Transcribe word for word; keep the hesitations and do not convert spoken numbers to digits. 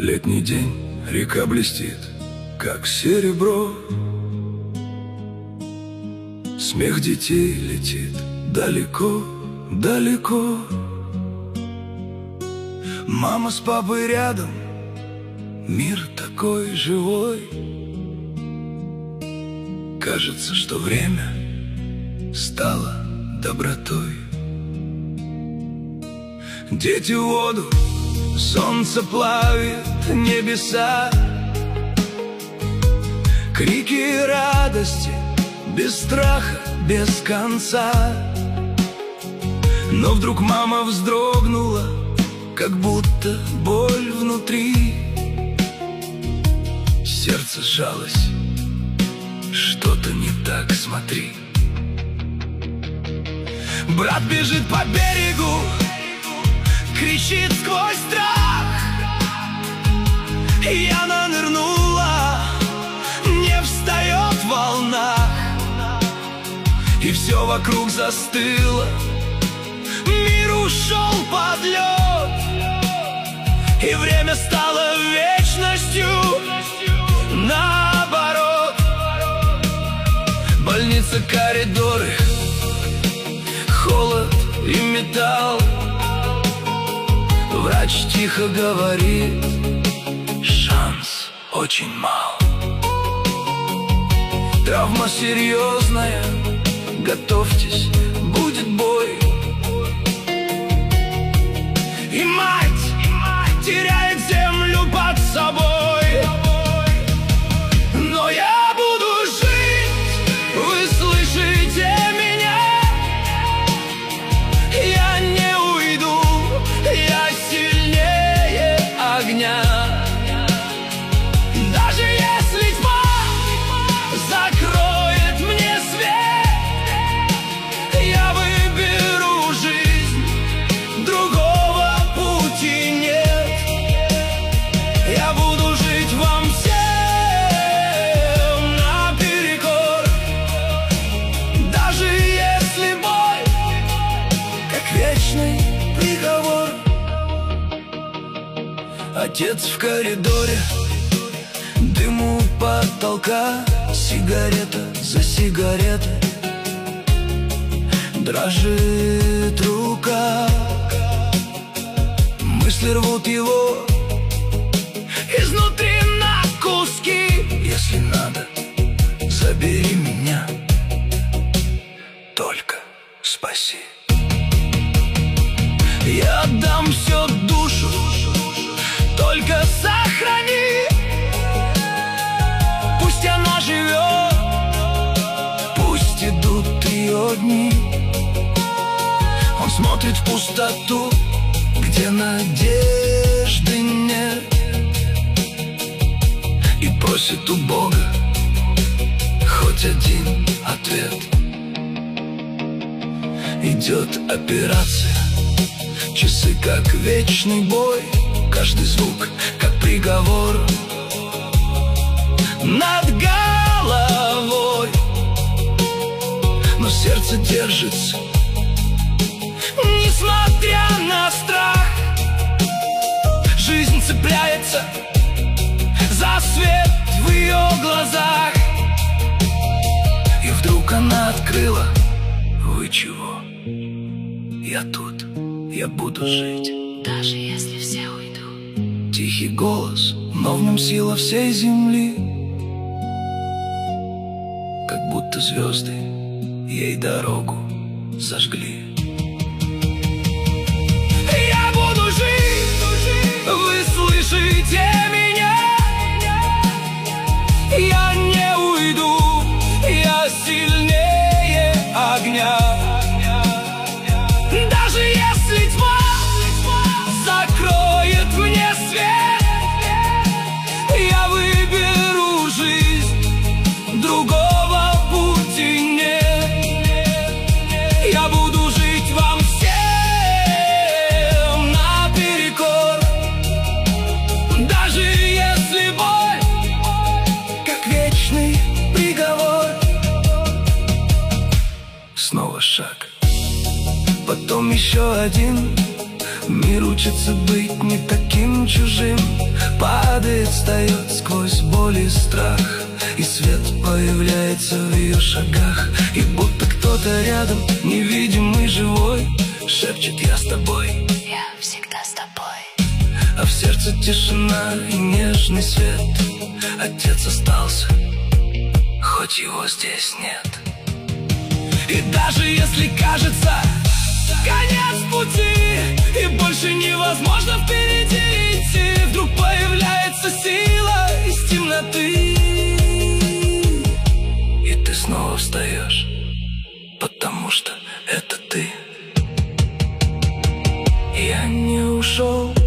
Летний день, река блестит, как серебро. Смех детей летит далеко, далеко. Мама с папой рядом, мир такой живой. Кажется, что время стало добротой. Дети в воду, солнце плавит небеса. Крики и радости, без страха, без конца. Но вдруг мама вздрогнула, как будто боль внутри. Сердце сжалось, что-то не так, смотри. Брат бежит по берегу, кричит сквозь страх. Яна нырнула, не встает волна. И все вокруг застыло, мир ушел под лед. И время стало вечностью, наоборот. Больница, коридоры, холод и металл. Врач тихо говорит, шанс очень мал. Травма серьезная, готовьтесь, будет бой. И мать, и мать теряет землю под собой. Но я буду жить, вы слышите меня? Я не уйду, я сильнее огня. Даже если тьма закроет мне свет, я выберу жизнь, другого пути нет. Я буду жить вам всем наперекор. Даже если боль, как вечный приговор. Отец в коридоре, дым у потолка, сигарета за сигаретой. Дрожит рука, мысли рвут его изнутри на куски. Если надо, забери меня, только спаси. Я отдам все душу, только сохрани. Пусть она живет, пусть идут ее дни. Он смотрит в пустоту, где надежды нет, и просит у Бога хоть один ответ. Идет операция, часы как вечный бой. Каждый звук как приговор над головой. Но сердце держится, несмотря на страх. Жизнь цепляется за свет в ее глазах. И вдруг она открыла: вы чего? Я тут, я буду жить, даже если все уйдут. Тихий голос, но в нем сила всей земли. Как будто звезды ей дорогу зажгли. Я буду жить, вы слышите меня? Я не уйду, я сильнее огня. Даже если тьма закроет мне свет, я выберу жизнь, другого пути нет. Я буду жить вам всем наперекор. Даже если боль, как вечный приговор. Снова шаг, потом еще один. Мир учится быть не таким чужим, падает, встает сквозь боль и страх, и свет появляется в ее шагах. И будто кто-то рядом, невидимый, живой, шепчет: я с тобой, я всегда с тобой. а в сердце тишина и нежный свет. Отец остался, хоть его здесь нет. И даже если кажется конец пути, и больше невозможно впереди идти, вдруг появляется сила из темноты, и ты снова встаешь, потому что это ты. Я не ушел,